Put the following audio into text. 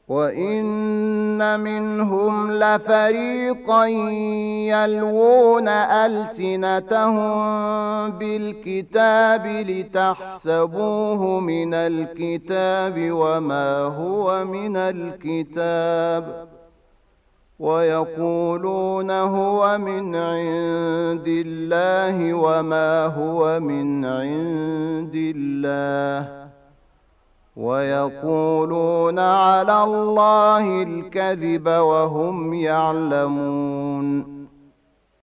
وإن منهم لفريقا يلوون ألسنتهم بالكتاب لتحسبوه من الكتاب وما هو من الكتاب ويقولون هو من عند الله وما هو من عند الله ويقولون على الله الكذب وهم يعلمون